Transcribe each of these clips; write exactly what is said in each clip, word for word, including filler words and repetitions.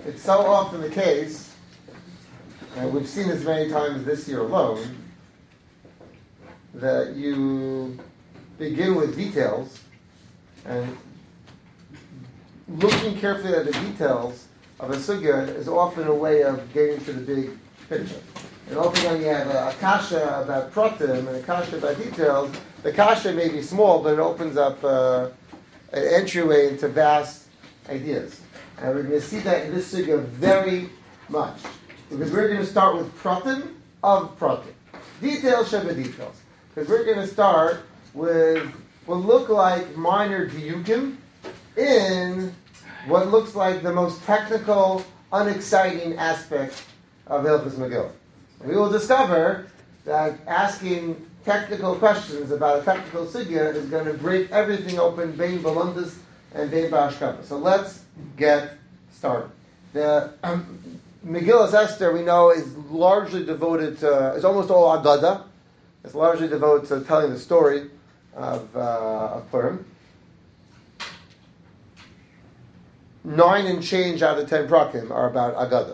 it's so often the case, and we've seen this many times this year alone, that you begin with details, and looking carefully at the details of a sugya is often a way of getting to the big picture. And often when you have a, a kasha about pratim and a kasha about details, the kasha may be small, but it opens up uh, an entryway into vast ideas. And we're going to see that in this sugya very much. Because we're going to start with pratim of pratim. Details should be details. Because we're going to start with what look like minor diyukim in what looks like the most technical, unexciting aspect of Hilchos Megillah. We will discover that asking technical questions about a technical sugya is going to break everything open, bein balundis and bein ba'ashkava. So let's get started. The um, Megillas Esther, we know, is largely devoted to, it's almost all Agada. It's largely devoted to telling the story of, uh, of Purim. Nine and change out of ten prakim are about Agada.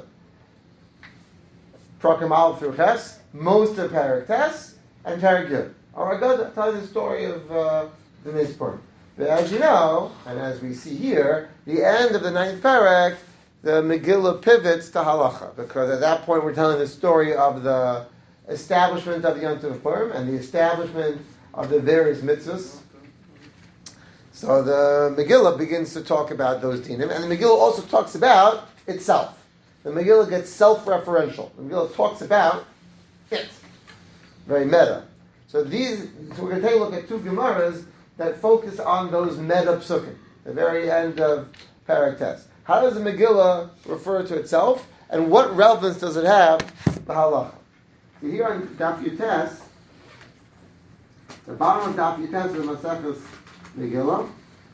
Prakim Aleph through Ches, most of Perek Tes, and Perek Yud are Agada, telling the story of uh, the Nes Purim. But as you know, and as we see here, the end of the ninth Perek, the Megillah pivots to Halacha, because at that point we're telling the story of the establishment of the Yom Tov Purim and the establishment of the various mitzvahs. So the Megillah begins to talk about those dinim, and the Megillah also talks about itself. The Megillah gets self-referential. The Megillah talks about it. Very meta. So these, so we're going to take a look at two Gemaras that focus on those meta psukim, the very end of Perek Tes. How does the Megillah refer to itself, and what relevance does it have to halacha? So here on Daf Yutes, the bottom of Daf Yutes is Maseches Megillah.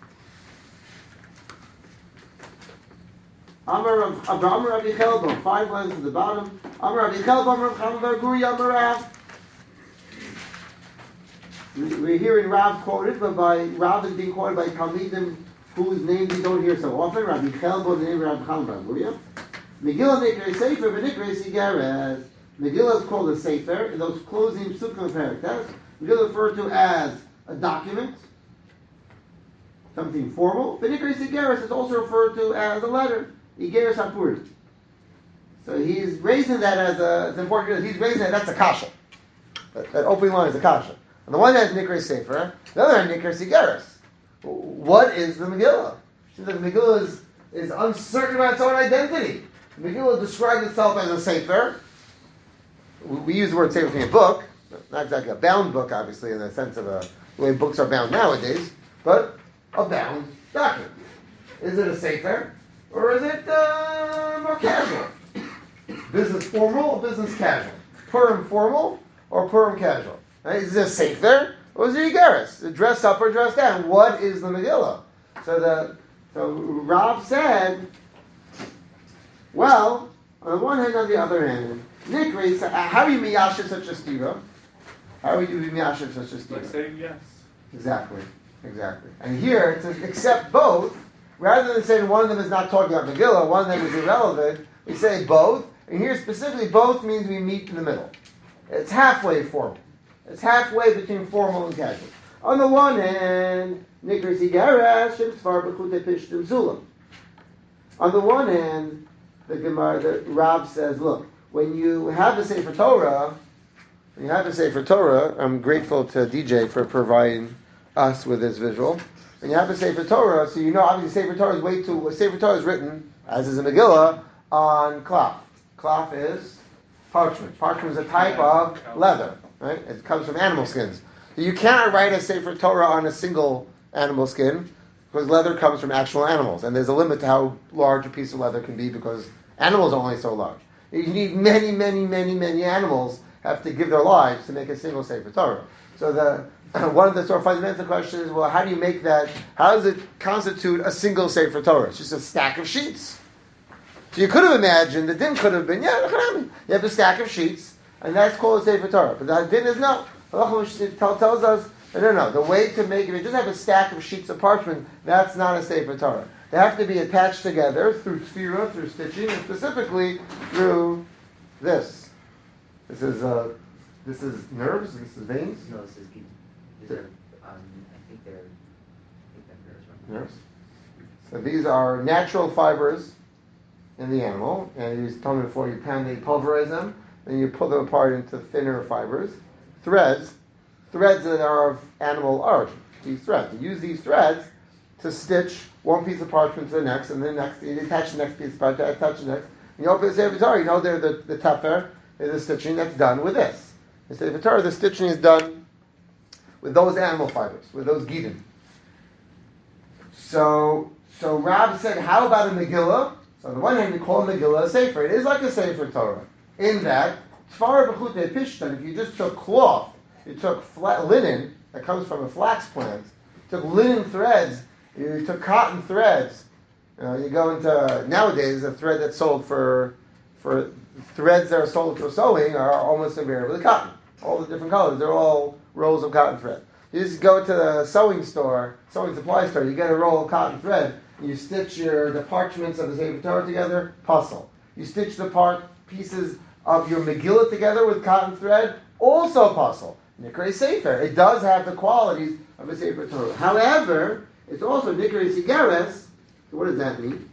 Amar Rav Amar Rabbi Chelbo, five lines at the bottom. Amar Rabbi Chelbo, Amar Rav Chaim bar Guri, Amar Rav. We're hearing Rav quoted, but by Rav is being quoted by Talmidim whose names we don't hear so often. Rabbi Chelbo, the name of Rav Chaim bar Guri. Megillah Nikrei Sefer, but Nikrei Sigares. Megillah is called a Sefer, and those closing psukim of Perek Tes. Megillah referred to as a document, something formal. But Nikrei Sigares is also referred to as a letter, Igeres HaPurim. So he's raising that as a, it's important, he's raising that, that's a kasha. That, that opening line is a kasha. On the one hand, Nikrei Sefer, the other hand, Nikrei Sigares. What is the Megillah? It seems like the Megillah is, is uncertain about its own identity. The Megillah describes itself as a Sefer. We use the word Sefer in a book, not exactly a bound book, obviously, in the sense of a, the way books are bound nowadays, but a bound document. Is it a Sefer, or is it uh, more casual? Business formal or business casual? Purim formal or Purim casual? Right? Is it a Sefer, or is it Igeres? Dress up or dress down? What is the Megillah? So the so Rav said, well, on the one hand, on the other hand, Nikrei, so how are you miyashiv such a stira? How are you miyashiv such a stira? Like saying yes. Exactly, exactly. And here, to accept both, rather than saying one of them is not talking about Megillah, one of them is irrelevant, we say both. And here specifically, both means we meet in the middle. It's halfway formal. It's halfway between formal and casual. On the one hand, Nikrei Sigaras Shem Tzvar B'chutei Pishtim Zulam. On the one hand, the Gemara, the Rav says, look, when you have a Sefer Torah, when you have a Sefer Torah, I'm grateful to D J for providing us with this visual. When you have a Sefer Torah, so you know obviously Sefer Torah is way too, Sefer Torah is written, as is a Megillah, on cloth. Cloth is parchment. Parchment is a type of leather, right? It comes from animal skins. So you cannot write a Sefer Torah on a single animal skin, because leather comes from actual animals, and there's a limit to how large a piece of leather can be, because animals are only so large. You need many, many, many, many animals have to give their lives to make a single Sefer Torah. So the one of the sort of fundamental questions is, well, how do you make that, how does it constitute a single Sefer Torah? It's just a stack of sheets. So you could have imagined, the din could have been, yeah, you have a stack of sheets, and that's called a Sefer Torah. But the din is no. Halacha tells us, no, no, no, the way to make it, if you just have a stack of sheets of parchment, that's not a Sefer Torah. they have to be attached together through tefira, through stitching, and specifically through this. This is uh, this is nerves. This is veins. No, this is these are. Um, I think they're. I think they're nerves. Right? Nerves. So these are natural fibers in the animal, and you told me before you pound, they pulverize them, then you pull them apart into thinner fibers, threads, threads that are of animal origin. These threads. You use these threads to stitch one piece of parchment to the next, and then next, you attach the next piece of parchment, attach the next. When you open the Sefer Torah, you know they're the, the tefer, is the stitching that's done with this. The Sefer Torah, the stitching is done with those animal fibers, with those gidim. So, so Rab said, how about a Megillah? So on the one hand, we call a Megillah a Sefer. It is like a Sefer Torah, in that, Tfar b'chutei pishtan, if you just took cloth, you took flat linen that comes from a flax plant, you took linen threads, you took cotton threads. You know, you go into nowadays a thread that's sold for for threads that are sold for sewing are almost invariably cotton. All the different colors, they're all rolls of cotton thread. You just go to the sewing store, sewing supply store, you get a roll of cotton thread, and you stitch your the parchments of the Sefer Torah together, puzzle. You stitch the part pieces of your Megillah together with cotton thread, also puzzle. Nikrei Sefer. It does have the qualities of a Sefer Torah. However, it's also Nikrei Sigares. So what does that mean?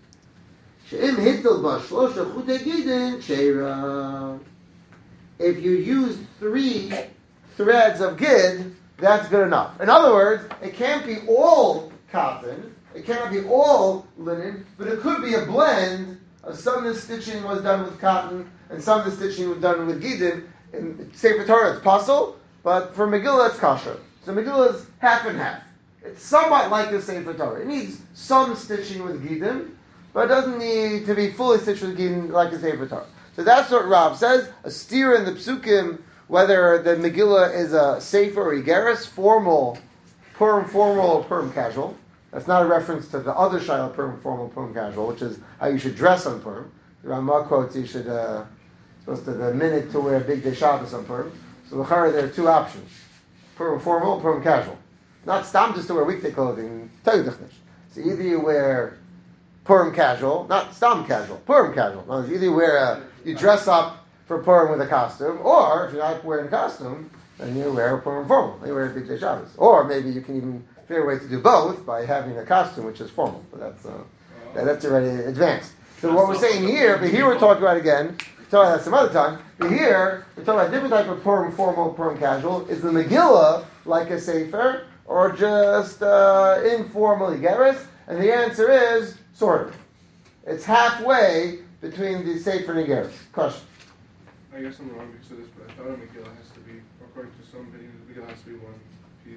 She'im hittel ba shlosha chutei gidin sheira. If you use three threads of gid, that's good enough. In other words, it can't be all cotton, it cannot be all linen, but it could be a blend of some of the stitching was done with cotton and some of the stitching was done with gidin. In Sefer Torah, it's puzzle, but for Megillah, it's kasher. So Megillah is half and half. It's somewhat like the Sefer Torah. It needs some stitching with Gidim, but it doesn't need to be fully stitched with Gidim like a Sefer Torah. So that's what Rav says. A steer in the Psukim, whether the Megillah is a Sefer or Igeris, formal, Purim formal or Purim casual. That's not a reference to the other Shaila Purim formal, Purim casual, which is how you should dress on Purim. The Ramah quotes you should, uh, supposed to the minute to wear big day Shabbos on Purim. So l'chara, there are two options. Purim formal, Purim casual. Not stam just to wear weekday clothing. So either you wear Purim casual, not stam casual, Purim casual. No, either you wear a, you dress up for Purim with a costume, or if you're not wearing a costume, then you wear a Purim formal. You wear a big day Shabbos. Or maybe you can even figure a way to do both by having a costume which is formal. But that's uh, that, that's already advanced. So what we're saying here, but here we're talking about again, we're talking about that some other time, but here we're talking about a different type of Purim formal, Purim casual. Is the Megillah like a Sefer, or just uh, informal Igeris? And the answer is sort of. It's halfway between the Sefer and Igeris. Question. I guess I'm wrong because of this, but I thought a Megillah has to be, according to some opinions, a Megillah has to be one piece.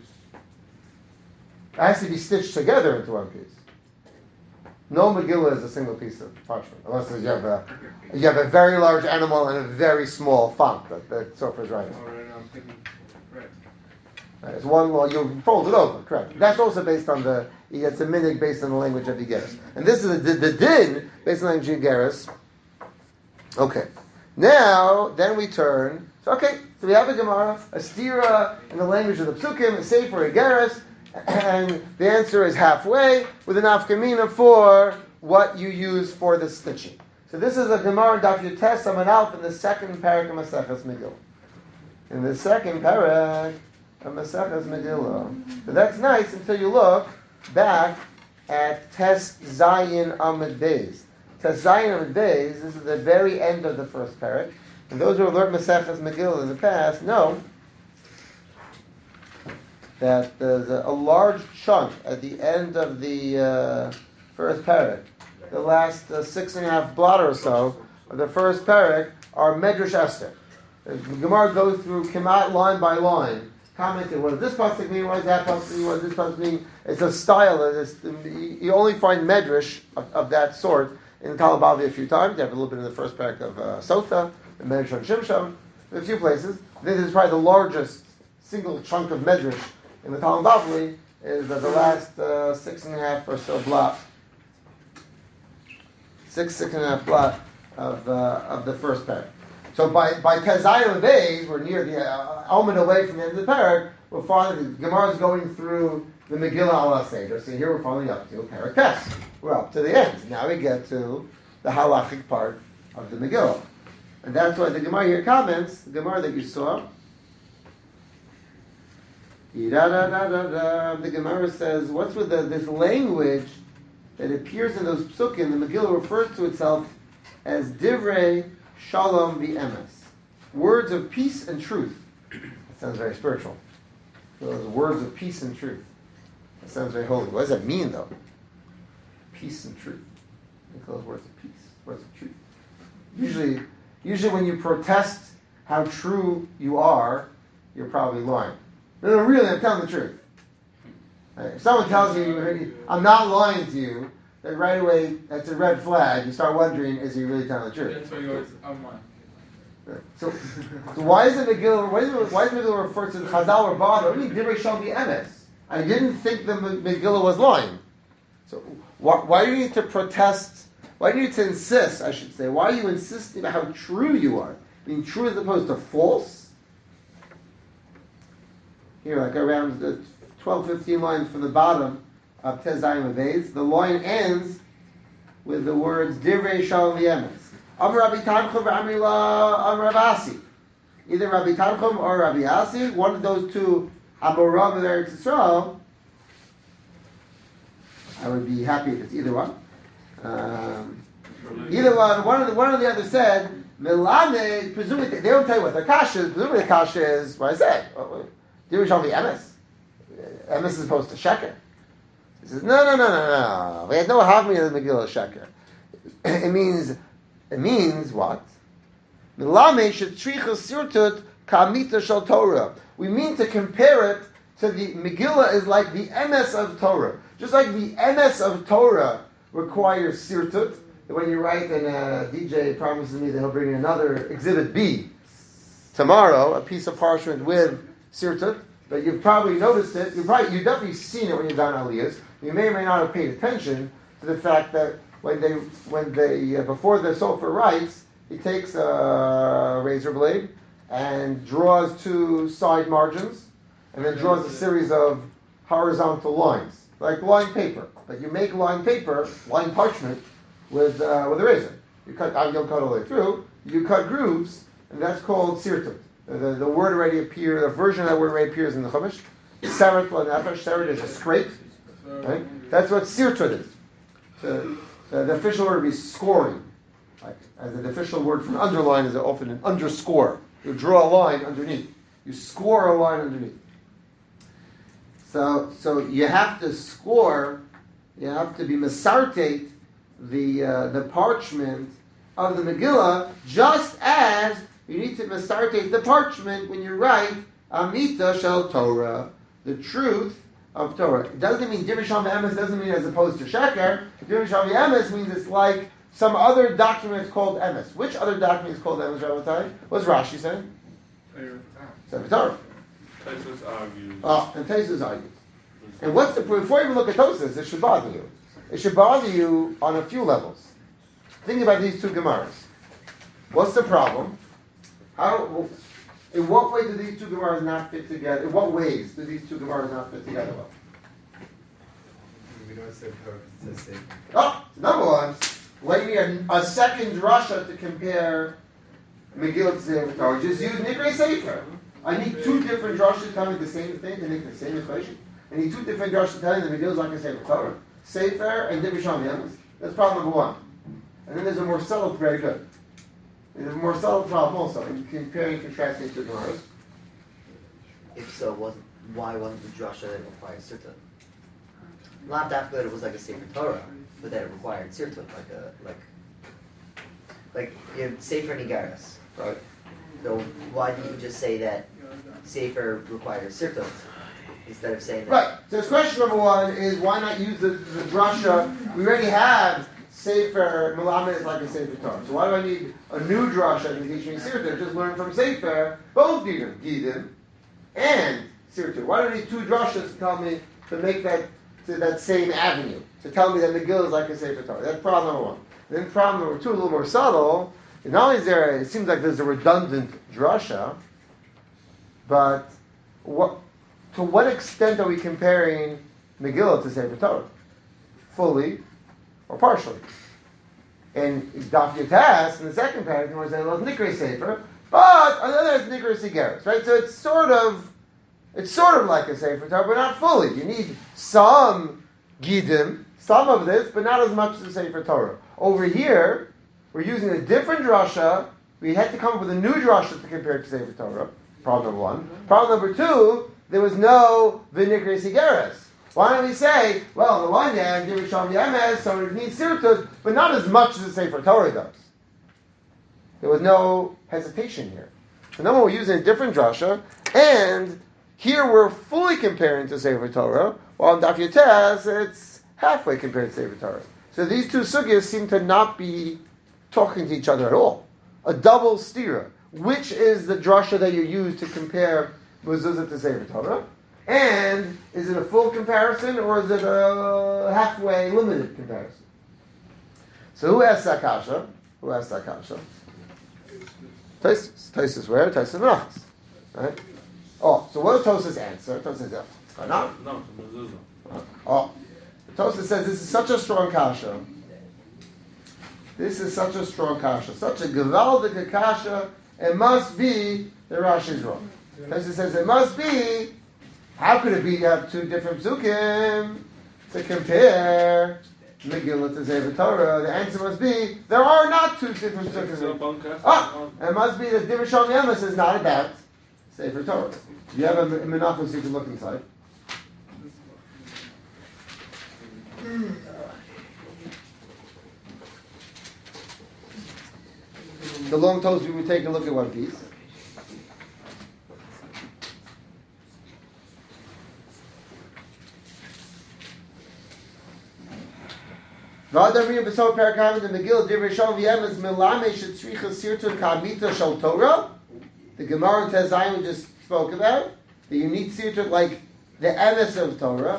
It has to be stitched together into one piece. No Megillah is a single piece of parchment, unless you have a you have a very large animal and a very small font that the Sofer is writing. Oh, right now I'm thinking, right. Right, it's one law, you fold it over, correct. That's also based on the, it's a minig based on the language of Igeris. And this is the, the din based on the language of Igeris. Okay. Now, then we turn, so okay, so we have a Gemara, a stira in the language of the Psukim, a Sefer Igeris, and the answer is halfway with an afkamina for what you use for the stitching. So this is a Gemara Daf Yutes Amud Aleph in the second parak of Maseches Megillah. In the second parak of Maseches Megillah. So that's nice until you look back at Tes Zayin Amud Beis. Tes Zayin Amud Beis, this is the very end of the first parak. And those who have learned Maseches Megillah in the past know that there's a, a large chunk at the end of the uh, first parak, the last uh, six and a half blot or so of the first parak are Medrash Esther. The Gemara goes through Kemat line by line, commenting what does this pasuk mean, what does that pasuk mean, what does this pasuk mean. It's a style. It's, you only find Medrash of, of that sort in Talmud Bavli a few times. You have a little bit in the first parak of uh, Sotha, the Medrash on Shimshon, a few places. This is probably the largest single chunk of Medrash in the Talmud Bavli is uh, the last uh, six and a half or so blot, six six and a half blot of uh, of the first parak. So by by Tezayim Beis, we're near the uh, element away from the end of the parak. We'll find the Gemara is going through the Megillah al Seder. So here we're finally up to Perek Tes. We're up to the end. Now we get to the halachic part of the Megillah. And that's why the Gemara here comments, the Gemara that you saw, the Gemara says, what's with the, this language that appears in those psukim? The Megillah refers to itself as Divrei Shalom v'emes, words of peace and truth. That sounds very spiritual. Those words of peace and truth. That sounds very holy. What does that mean, though? Peace and truth. They call those words of peace, words of truth. Usually, usually when you protest how true you are, you're probably lying. No, no, really, I'm telling the truth. Right? If someone tells you, I'm not lying to you, then right away, that's a red flag. You start wondering, is he really telling the truth? That's why you always, I'm lying. Right. So, so why is the Megillah, why is it, why is the Megillah referred to the Chazal or Baba? What do you mean, Divrei Shalom v'emes? I didn't think the Megillah was lying. So, why, why do you need to protest? Why do you need to insist, I should say? Why are you insisting about how true you are? Being true as opposed to false? Here, like around the twelve, fifteen lines from the bottom of Tez Zayim Avez, the line ends with the words Divrei Shalom v'emes. Amar Rabbi Tanchum v'Amri la Amar Rabbi Asi. Either Rabbi Tanchum or Rabbi Asi, one of those two Amoram of Eretz Yisrael. I would be happy if it's either one. Um, either one, one of the one or the other said, Milane, presumably, they don't tell you what the kasha is, presumably the kasha is what I said. Divrei Shalom v'emes. Emes is opposed to sheker. He says, no, no, no, no, no. We had no havmi of the Megillah sheker. It means, it means what? Milame shetricha sirtut kamita shel Torah. We mean to compare it to the Megillah is like the emes of Torah. Just like the emes of Torah requires sirtut. When you write, and uh, D J promises me that he'll bring in another exhibit B tomorrow, a piece of parchment with sirtut. But you've probably noticed it. You've probably, you've definitely seen it when you've done aliyahs. You may or may not have paid attention to the fact that when they, when they, uh, before the sofer writes, he takes a razor blade and draws two side margins, and then draws a series of horizontal lines, like line paper. But you make line paper, line parchment, with uh, with a razor. You cut, you don't cut all the way through. You cut grooves, and that's called sirtut. The, the word already appears, the version of that word already appears in the Chumash. Seret l'nefesh, seret is a scrape. Right? That's what sirtut is. So, the, the official word would be scoring. Like, as the official word for underline is often an underscore. You draw a line underneath. You score a line underneath. So, so you have to score. You have to be mesartate the uh, the parchment of the Megillah, just as you need to mesartate the parchment when you write Amita Shel Torah, the truth of Torah. It doesn't mean Divrei Shalom v'emes, doesn't mean as opposed to Sheker. Divrei Shalom v'emes means it's like some other document is called emes. Which other document is called emes, Rabbatai? What's Rashi saying? Sefer Torah. Tosfos argues. Oh, and Tosfos argues. And what's the proof? Before you even look at Tosfos, it should bother you. It should bother you on a few levels. Think about these two Gemaras. What's the problem? How? In what way do these two Gemaras not fit together? In what ways do these two Gemaras not fit together well? We don't say Torah, it says Sefer. Oh, number one, when you need a, a second drasha to compare Megillah to Sefer Torah, just use Nikrei Sefer. I need two different drashas telling me the same thing to make the same equation. I need two different drashas telling me the Megillah is like a Sefer Torah. Sefer and Divrei Shalom v'emes. That's problem number one. And then there's a more subtle, very good. There's a more subtle problem also in comparing and contrasting two Gemaras. If so, wasn't why wasn't the drasha that required sirtut? Not that that it was like a Sefer Torah, but that it required sirtut, like a like like you have Sefer Nigaras. Right. So why didn't you just say that Sefer required sirtut instead of saying that? Right. So question number one is why not use the, the drasha? We already have Sefer Melamed is like a Sefer Torah. So why do I need a new drasha to teach me Sirtut? Just learn from Sefer both Gidim, Gidim and Sirtut. Why do I need two drashas to tell me to make that to that same avenue to tell me that Megillah is like a Sefer Torah? That's problem number one. And then problem number two, a little more subtle. And not only is there, it seems like there's a redundant drasha, but what to what extent are we comparing Megillah to Sefer Torah, fully or partially. And Daf Yotas, in the second paragraph, you want to say, well, it's Nikra Sefer, but on the other hand, it's Nikra Sigaris, right? So it's sort of, it's sort of like a Sefer Torah, but not fully. You need some Gidim, some of this, but not as much as the Sefer Torah. Over here, we're using a different drasha. We had to come up with a new drasha to compare it to Sefer Torah. Problem number one. Problem number two, there was no V'nikra Sigaris. Why don't we say, well, on the one hand, Divrei Shalom Yemes, so it needs Sirtut, but not as much as the Sefer Torah does. There was no hesitation here. So now we're using a different drasha, and here we're fully comparing to Sefer Torah, while in Daf Yotes, it's halfway compared to Sefer Torah. So these two sugyas seem to not be talking to each other at all. A double stira. Which is the drasha that you use to compare mezuzah to Sefer Torah? And is it a full comparison or is it a halfway limited comparison? So who asked that kasha? Who asked that kasha? Tosfos. Tosfos where? Tosfos Menachos. Right? Oh, so what does Tosfos answer? Tosfos says, what's going on? No, to mezuzah. Oh, Tosfos says this is such a strong kasha. This is such a strong kasha, such a gewaldige kasha. It must be the Rashi is wrong. Tosfos says it must be. How could it be you have two different psukim to compare Megillah to Sefer Torah? The answer must be there are not two different psukim. Ah, it must be that Divrei Shalom Yemes is not about Sefer Torah. You have a Menachos you can look inside. The long toes, we would take a look at one piece. The Gemara in Tezayim we just spoke about, that you need sirtut like the emes of Torah.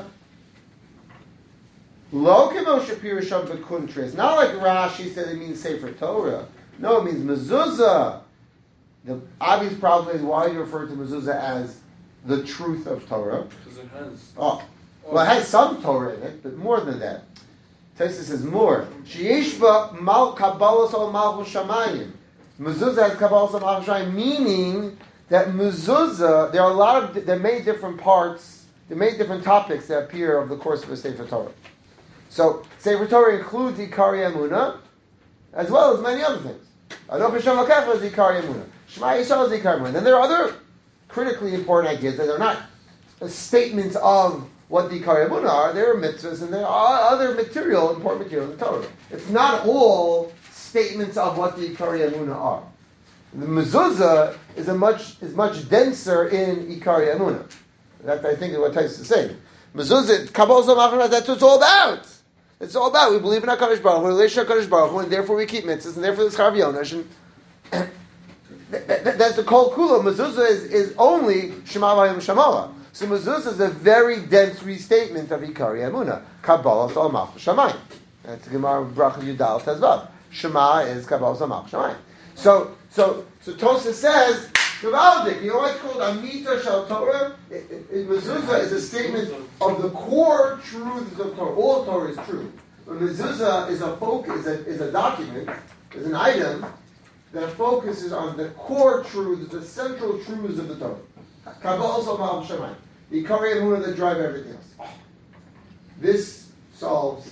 Lo kemo shapir sham bekuntris. Not like Rashi said it means Sefer Torah. No, it means mezuzah. The obvious problem is why you refer to mezuzah as the truth of Torah. Because it has. Oh, well, it has some Torah in it, but more than that. Tosfos says more. Sheishba mal kabbalas al malchus shamayim. Mezuzah has kabbalas al malchus shamayim, meaning that mezuzah, there are a lot of, there are many different parts, there are many different topics that appear over the course of a Sefer Torah. So, Sefer Torah includes Ikari Emunah, as well as many other things. Anoch Hashem Elokecha is Ikari Emunah. Shema Yisrael is Ikari Emunah. Then there are other critically important ideas that are not statements of what the Ikari Emunah are. There are mitzvahs and there are other material, important material in the Torah. It's not all statements of what the Ikari Emunah are. The mezuzah is a much is much denser in Ikari Emunah. That I think is what Tosfos is saying. Mezuzah, Kabbalah Zamachar, that's what it's all about. It's all about we believe in HaKadosh Baruch Hu, relation to HaKadosh Baruch Hu, and therefore we keep mitzvahs, and therefore there's Chav Yonash, and that, that, that's the Kol Kula. Mezuzah is, is only Shema Vayim Shamoah. So mezuzah is a very dense restatement of Ikari Emunah. Kabbalah Zamachar Shamayim. That's the Gemara Bracha Yudal Tezvav. Shema is Kabbalah Zamachar Shamayim. So, so, so Tosfos says, Gavaldik, you know what's called Amita Shal Torah? Mezuzah is a statement of the core truths of Torah. All Torah is true. But mezuzah is a focus, is a, is a document, is an item that focuses on the core truths, the central truths of the Torah. Kabbalah Salmah Shemayim. The Ikari Emunah that drive everything else. This solves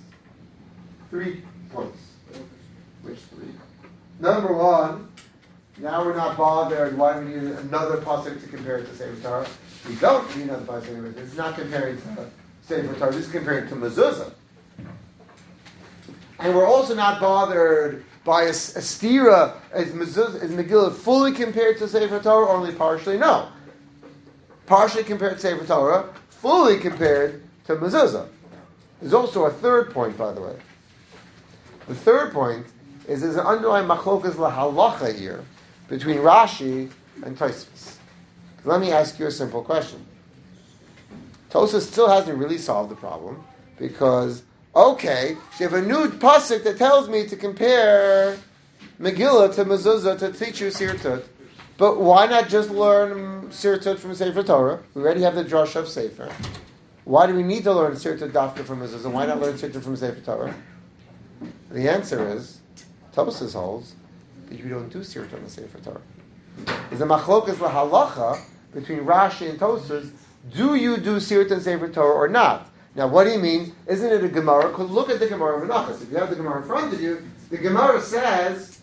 three points. Which three? Number one, now we're not bothered why we need another pasuk to compare it to Sefer Torah. We don't need another pasuk. It's not comparing to Sefer Torah. This is comparing to mezuzah. And we're also not bothered by a, a stira. Is mezuzah, is Megillah fully compared to Sefer Torah or only partially? No. Partially compared to Sefer Torah, fully compared to mezuzah. There's also a third point, by the way. The third point is there's an underlying machlokas lahalacha here between Rashi and Tosfos. Let me ask you a simple question. Tosfos still hasn't really solved the problem because, okay, so you have a new pasuk that tells me to compare Megillah to mezuzah to teach you sirtut, but why not just learn sirtut from Sefer Torah? We already have the drasha of Sefer. why do we need to learn Sirta Dafka from Mezuzah? Why not learn Sirta from Sefer Torah? The answer is, Tosfos holds that you don't do Sirta on the Sefer Torah. Is the machlokas lahalacha between Rashi and Tosfos? Do you do Sirta and Sefer Torah or not? Now, what do you mean? Isn't it a Gemara? Because look at the Gemara of Menachos. If you have the Gemara in front of you, the Gemara says,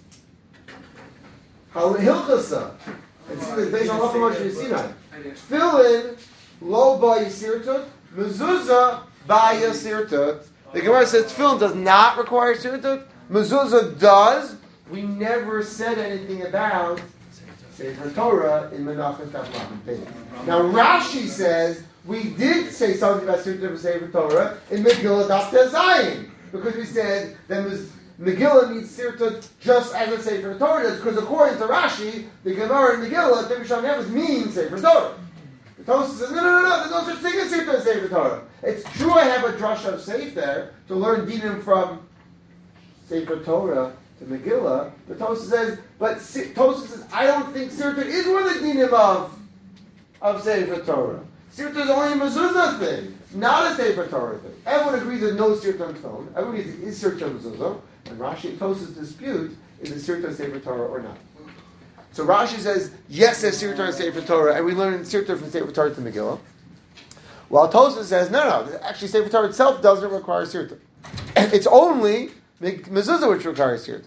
Hilchasa. It's based on Halacha Moshe Sinai. Tefillin lo ba yisirtut, mezuzah ba yisirtut. The Gemara says Tefillin does not require sirtut. Mezuzah does. We never said anything about Sefer Torah in Menachos Taflachim. Now Rashi says we did say something about sirtut for Sefer Torah in Megillah Daf Zayin, because we said that Megillah needs sirtut just as a Sefer Torah does, because according to Rashi, the Gemara in Megillah, Tev Shem Yavis means Sefer Torah. The Tosfos says, no, no, no, no, there's no such thing as Sirta and Sefer Torah. It's true I have a drasha of Sefer to learn dinim from Sefer Torah to Megillah. The Tosfos says, but Tosfos says, I don't think Sirta is one of the dinim of, of Sefer Torah. Sirta is only a mezuzah thing, not a Sefer Torah thing. Everyone agrees there's no Sirta on Tefillin. Everyone agrees it is Sirta mezuzah. And Rashi and Tosfos dispute, is it Sirta and Sefer Torah or not? So Rashi says, yes, there's Sirta and Sefer Torah, and we learn Sirta from Sefer Torah to Megillah. While Tosfos says, no, no, actually Sefer Torah itself doesn't require Sirta. It's only Mezuzah which requires Sirta.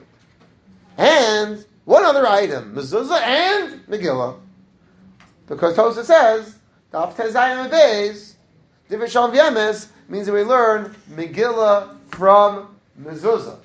And one other item, Mezuzah and Megillah. Because Tosfos says, Daf Tezayim Beis, Divrei Shalom V'Emes, means that we learn Megillah from Mezuzah.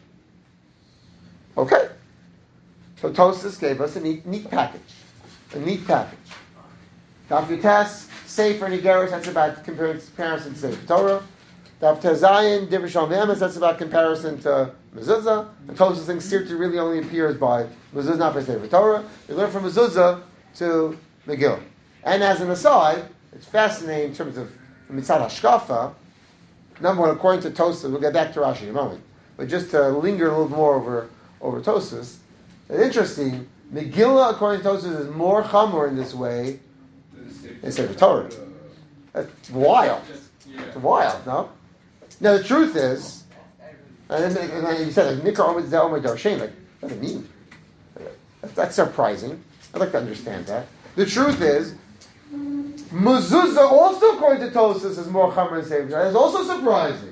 Okay. So Tosfos gave us a neat, neat package. A neat package. Daf Yotes, Sefer and Igeris, that's about comparison to Sefer Torah. Daf Tezayin, Divrei Shalom V'Emes, that's about comparison to Mezuzah. And Tosfos thinks Sirta really only appears by Mezuzah, not by Sefer Torah. We learn from Mezuzah to Megillah. And as an aside, it's fascinating in terms of Mitzad Hashkafa. Number one, according to Tosfos, we'll get back to Rashi in a moment, but just to linger a little more over, over Tosfos, it's interesting, Megillah, according to Tosfos, is more chamor in this way than Sefer Torah. That's wild. It's wild, no? Now, the truth is, and then, and then you said, like, Nikra Omer Zeh Omer Darshen, like, what does it mean? That's, that's surprising. I'd like to understand that. The truth is, Mezuzah, also according to Tosfos, is more chamor than Sefer Torah. It's also surprising.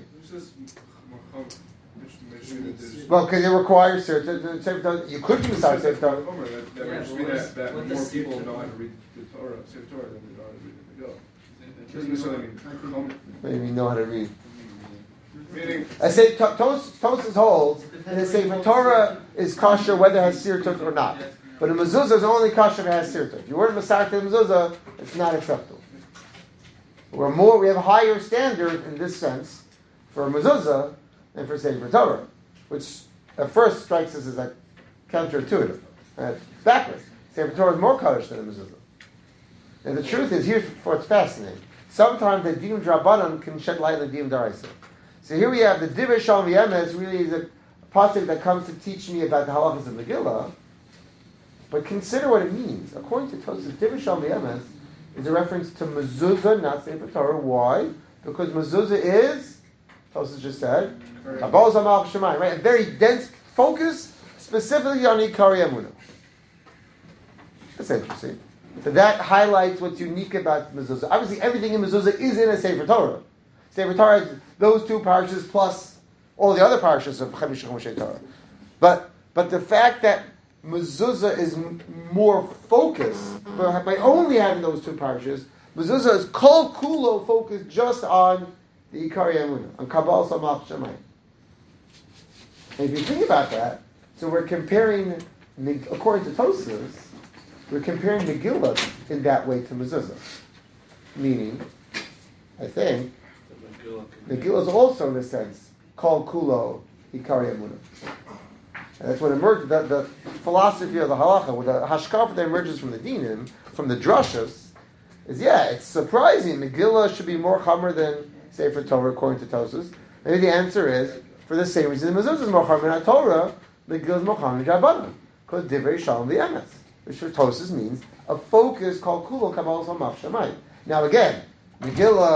Well, because it requires Sirta. You could do Sefer Torah. That, that yeah, mean that, that more people know how to read the Torah, Sefer Torah than they know how to read the Megillah. Doesn't necessarily mean. Maybe know how to read. Meaning, I say Tosfos holds that the Sefer Torah is kosher whether it has Sirta or not. But a mezuzah is only kosher if it has Sirta. If you weren't Masach to the mezuzah, it's not acceptable. We're more. We have a higher standard in this sense for a mezuzah than for Sefer Torah, which at first strikes us as like counterintuitive. Uh, it's backwards. Sefer Torah is more kaddish than a mezuzah. And the truth is, here's what's fascinating. Sometimes the Dinim Drabanan can shed light on the Dinim Daraisa. So here we have the Divrei Shalom V'Emes, really is a pasuk that comes to teach me about the halachas of Megillah. But consider what it means. According to Tosfos, Divrei Shalom V'Emes is a reference to mezuzah, not Sefer Torah. Why? Because mezuzah is, Tosfos just said, Kabbalah Zamal Shemayim, right? A very dense focus, specifically on Ikari Emunah. That's interesting. So that highlights what's unique about mezuzah. Obviously, everything in mezuzah is in a Sefer Torah. Sefer Torah has those two parashas plus all the other parashas of Chemish Chomoshe Torah. But but the fact that mezuzah is m- more focused by, by only having those two parashas, mezuzah is kol kulo focused just on the Ikari Emunah, on Kabbalah Samach Shemayim. And if you think about that, so we're comparing, according to Tosfos, we're comparing Megillah in that way to mezuzah. Meaning, I think, Megillah is also, in a sense, called Kulo Ikari Emunah. And that's what emerged, the, the philosophy of the halacha, with the hashkafa that emerges from the dinim, from the drashas, is, yeah, it's surprising. Megillah should be more chamer than Sefer Torah, according to Tosfos. Maybe the answer is, for the same reason, the mezuzah is more chamer than Torah, Megillah is more chamer than Rabbanan, because Divrei Shalom V'Emes, which for Tosfos means a focus called Kulo Kabbalah Samach Shemayim. Now again, Megillah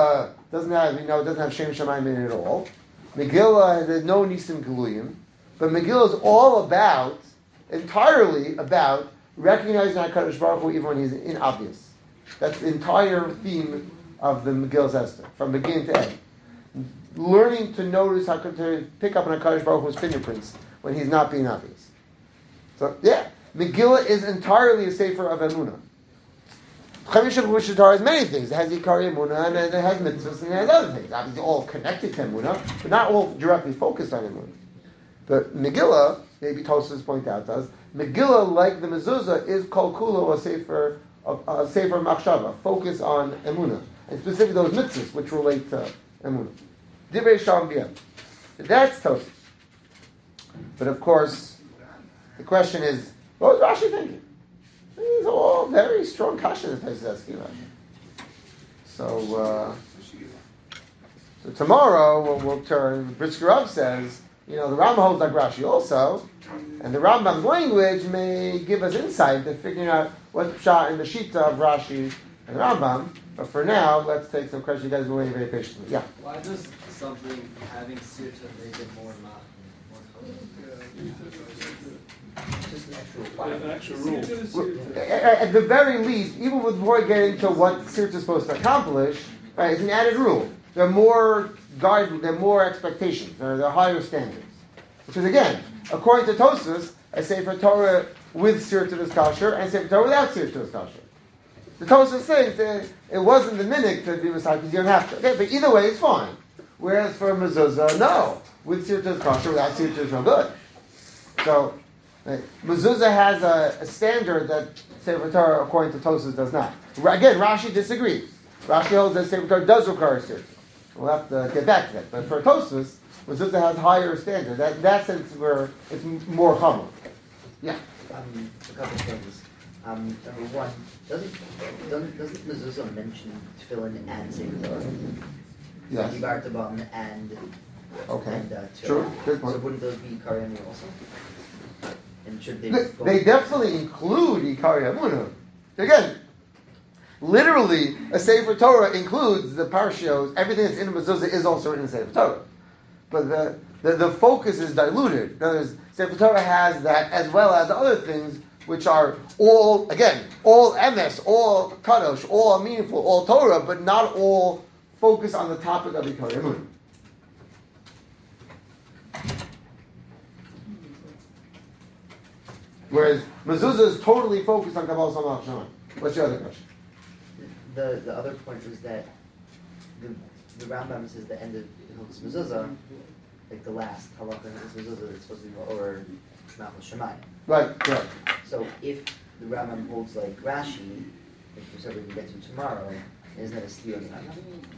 doesn't have, you know, doesn't have Shem Shamayim in it at all. Megillah, there's no Nisim Galuyim. But Megillah is all about, entirely about, recognizing HaKadosh Baruch Hu even when he's inobvious. That's the entire theme of the Megillah's Esther, from beginning to end. Learning to notice how to pick up on HaKadosh Baruch Hu's fingerprints when he's not being obvious. So, yeah, Megillah is entirely a sefer of Emunah. Chamisha B'Hushah Torah has many things. It has Yikari Emunah, and it has mitzvahs, and it has other things. Obviously, all connected to Emunah, but not all directly focused on Emunah. But Megillah, maybe Tosfos point out to us, Megillah, like the Mezuzah, is Kol Kulo, a sefer, a sefer machshava, focus on Emunah, and specifically those mitzvahs which relate to Emunah. Divrei Shalom B'Yam. That's Tosfos. But of course, the question is, what was Rashi thinking? These are all very strong kasha that is asking Rashi. So, uh, so tomorrow we'll, we'll turn. Brisker Rav says, you know, the Rambam holds like Rashi also, and the Rambam's language may give us insight to figuring out what's pshat in the shita of Rashi and Rambam. But for now, let's take some questions. You guys will wait very patiently. Yeah. Why does something having sirta make it more not? Just an extra An requirement. actual rule. At at the very least, even before we get into what Sirta is supposed to accomplish, right, it's an added rule. There are more guide, there are more expectations. There are, there are higher standards. Because again, according to Tosfos, a Sefer Torah with Sirta is kosher, and a Sefer Torah without Sirta is kosher. The Tosfos says that it wasn't the minhag to be Messiah because you don't have to. Okay, but either way, it's fine. Whereas for Mezuzah, no. With Sirta is kosher, without Sirta is no good. So, right, Mezuzah has a, a standard that Sefer Torah, according to Tosfos, does not. Again, Rashi disagrees. Rashi holds that Sefer Torah does require Sirta. We'll have to get back to that. But for Tosfos, Mezuzah has higher standard. That, in that sense, where it's more common. Yeah. Um, a couple of things. Um, number one, doesn't doesn't doesn't Mezuzah mention tefillin and Sefer Torah? Yes. Yibar Tabam and Okay. and uh, True. Tefillin. Good So point. wouldn't those be Karyani also? And should they? They, both they be- definitely include Ikari Amunah. Again, literally, a Sefer Torah includes the parshios. Everything that's in a mezuzah is also in a Sefer Torah. But the, the, the focus is diluted. In other words, Sefer Torah has that as well as other things which are all, again, all M S, all Kadosh, all meaningful, all Torah, but not all focus on the topic of Ikari Amunah. Whereas mezuzah is totally focused on Kabbalah Samach Shema. What's your other question? The the other point was that the the Rambam says the end of Hilchos Mezuzah, like the last halacha in Hilchos Mezuzah, it's supposed to be over Malchus Shemayim. Right, correct. So if the Rambam holds like Rashi, which we said we can get to tomorrow, isn't that a steer on the Rambam?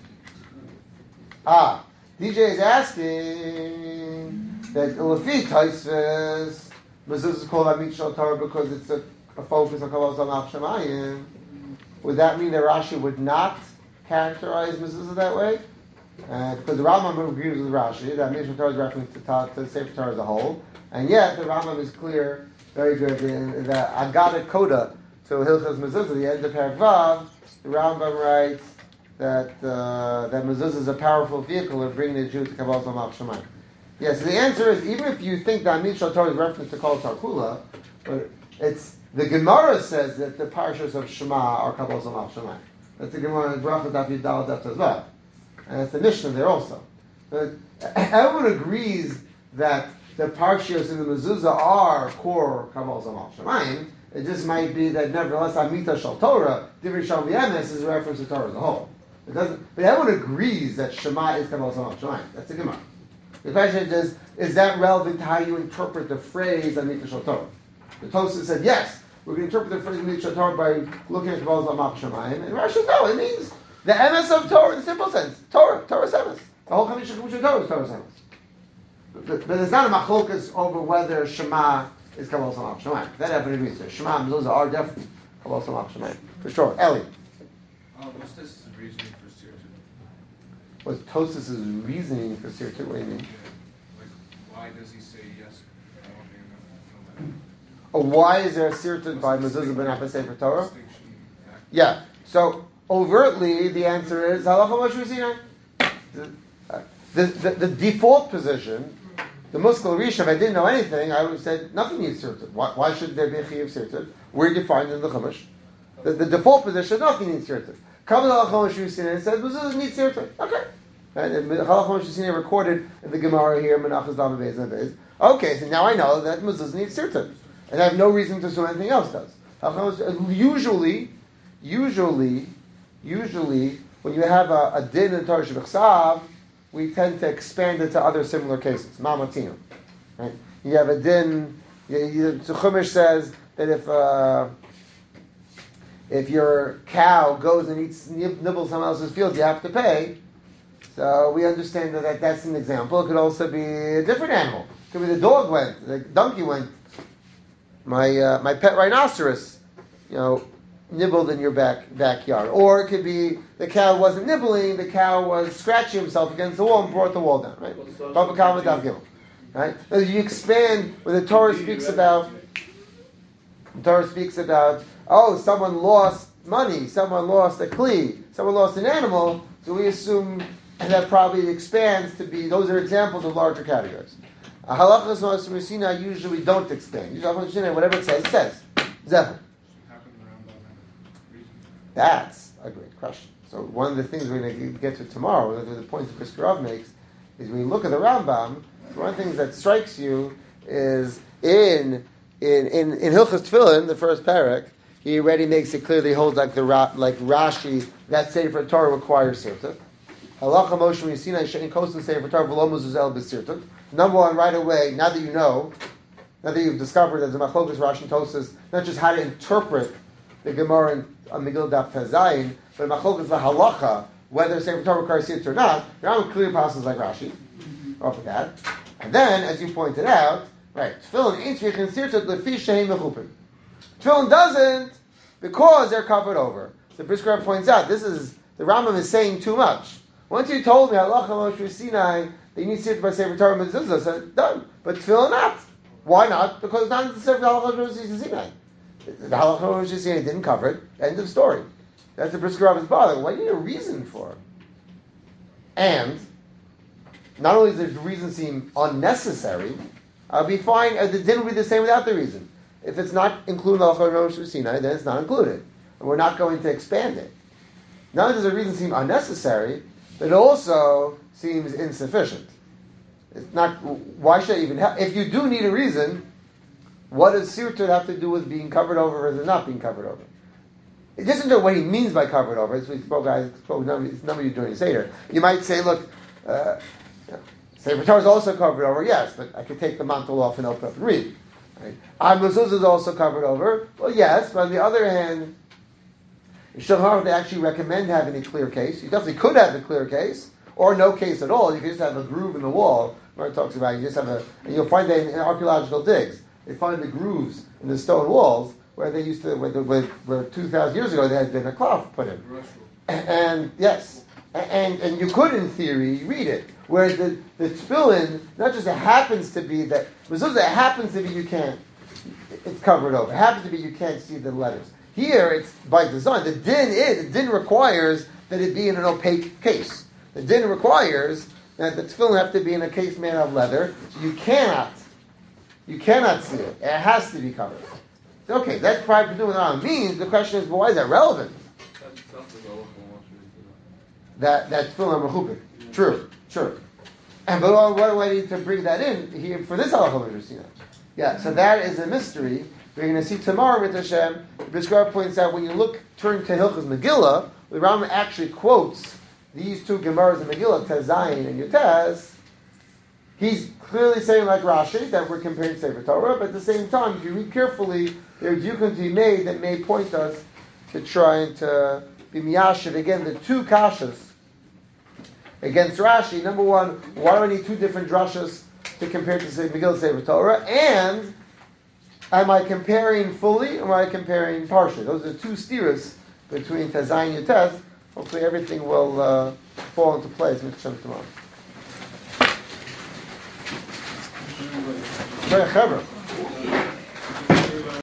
Ah, D J is asking that Lefi Taisves mezuzah is called Amit Shal Torah because it's a, a focus on Kabbalah Samach Shemayim. Would that mean that Rashi would not characterize mezuzah that way? Uh, because the Rambam agrees with Rashi that Amit Shal Torah is reference to, ta- to Sefer Torah as a whole, and yet the Rambam is clear, very good, in that Agada Koda to Hilchos Mezuzah, the end of Perek Vav, the Rambam writes that uh, that mezuzah is a powerful vehicle of bringing the Jew to Kabbalah Samach Shemayim. Yes, so the answer is, even if you think that Amit Shal Torah is reference to Kol Tarkula, but it's the Gemara says that the parshas of Shema are Kabbalah Samach Shemayim. That's the Gemara in Brachot Daf Yudal Daf Tezvav, and it's the Mishnah there also. But everyone agrees that the parshas in the mezuzah are core Kabbalah Samach Shemayim. It just might be that nevertheless Amita Shal Torah, Divrei Shalom V'Emes is a reference to Torah as a whole. It doesn't, but everyone agrees that Shema is Kabbalah Samach Shemayim. That's the Gemara. The question is, is that relevant to how you interpret the phrase Amita Shal Torah? The Tosfos said, yes, we're going to interpret the phrase Amita Shal Torah by looking at Kabbalah Samach Shemayim. And Rashi said, no, it means the M S of Torah in the simple sense. Torah, Torah's M S. The whole Chamisha Chumash Torah is Torah's M S. But, but it's not a machlokas over whether Shema is Kabbalah Samach Shemayim. That everyone agrees. Shema and Mezuzah are definitely Kabbalah Samach Shemayim. For sure. Eli. Oh, what's this reasoning for Sirta? What's Tosfos' reasoning for Sirta? What do you mean? Like, why does he say yes? I don't think I know that. Oh, why is there a Sirta by Mezuzah but not by Sefer Torah? Distinction, yeah. Yeah. So overtly, the answer is Halacha Moshe Sinai. the, the, the default position, the Muskal Risha, if I didn't know anything, I would have said nothing needs sirtut. Why, why should there be a chiyuv sirtut? Where do you find it in the Chumash? The, the default position, nothing needs sirtut. Comes the Chumash Yusina and says, "Mezuzah needs sirtut." Okay. And the Chumash Yusina recorded in the Gemara here, Menachos Dama Beis and Beis. Okay, so now I know that mezuzah needs sirtut, and I have no reason to assume anything else does. Usually, usually, usually, when you have a, a din in Torah Shebechsav, we tend to expand it to other similar cases. Mamatinu, right? You have a din. You, you, so Chumash says that if uh, if your cow goes and eats nibbles someone else's field, you have to pay. So we understand that, that that's an example. It could also be a different animal. It could be the dog went, the donkey went. My uh, my pet rhinoceros, you know, nibbled in your back backyard. Or it could be the cow wasn't nibbling, the cow was scratching himself against the wall and brought the wall down. Right? Baba Kama Dav Gimel. Right? As you expand when the Torah speaks about, the Torah speaks about, oh, someone lost money, someone lost a kli, someone lost an animal. So we assume. And that probably expands to be, those are examples of larger categories. Halachas Moshe Sinai usually don't expand. Usually, whatever it says, it says. Zephyr. That's a great question. So one of the things we're going to get to tomorrow, one of the points that Chris Karov makes, is when you look at the Rambam, one of the things that strikes you is in in in, in Hilchos Tefillin, the first parak, he already makes it clear that he holds like the like Rashi that Sefer Torah requires sirtut. Halacha Moshe Sinai Shein Kosin Sefer Torah V'lo Mezuzah B'sirtut. Number one, right away, now that you know, now that you've discovered as a Machlokas Rashi and Tosas, not just how to interpret the Gemara in Megillah Daf Tazayin, but Machlokas Halacha, whether Sefer Torah requires sirtut or not. There are clear passages like Rashi, off of that. And then, as you pointed out, right, Tefillin ain't Shechin Sirtut Lefi Shein Mechupin. Tefillin doesn't because they're covered over. The Brisker points out this is the Rambam is saying too much. Once you told me Halacha Moshe Sinai that you need sirtut by Sefer Torah Mezuzah, I said done. But Tefillin not. Why not? Because it's not in the Sefer Halacha Moshe Sinai. The Halacha Moshe Sinai didn't cover it. End of story. That's the Brisker Rabb's bother. What do you need a reason for? And not only does the reason seem unnecessary, I'll be fine. The din will be the same without the reason. If it's not included in the Halacha Moshe Sinai, then it's not included, and we're not going to expand it. Not only does the reason seem unnecessary, but it also seems insufficient. It's not. Why should I even have? If you do need a reason, what does sirtut have to do with being covered over versus not being covered over? It doesn't know what he means by covered over. As we spoke, I spoke none of you during Seder. You might say, look, uh, Sefer Torah is also covered over. Yes, but I could take the mantle off and open up and read. Right? Our mezuzah is also covered over. Well, yes, but on the other hand, in Shulchan Aruch, they actually recommend having a clear case. You definitely could have a clear case, or no case at all. You could just have a groove in the wall, where it talks about you just have a, and you'll find that in, in archaeological digs. They find the grooves in the stone walls where they used to, where, where, where two thousand years ago there had been a cloth put in. And, and yes, and and you could, in theory, read it. Whereas the the tefillin, not just it happens to be that mezuzah, it happens to be you can't, it's covered over. It happens to be you can't see the letters. Here, it's by design. The din is, the din requires that it be in an opaque case. The din requires that the tefillin have to be in a case made of leather, so you cannot, you cannot see it. It has to be covered. Okay, that's probably doing what it means. The question is, well, why is that relevant? That that tefillin are mechupik. True, true. And but what do I need to bring that in here for this halacha Moshe? Yeah, so that is a mystery. We're going to see tomorrow with Hashem. The Brisker points out when you look, turn to Hilchos Megillah, the Rambam actually quotes these two Gemaras in Megillah, Tezayin and Yotez. He's clearly saying, like Rashi, that we're comparing Sefer Torah, but at the same time, if you read carefully, there are dukim to be made that may point us to trying to be miyashiv. Again, the two kashas against Rashi. Number one, why do I need two different drashas to compare to Megillah Sefer Torah? And am I comparing fully, or am I comparing partially? Those are two steers between Tezayin and Yotez. Hopefully everything will uh, fall into place with Hashem tomorrow. Very clever.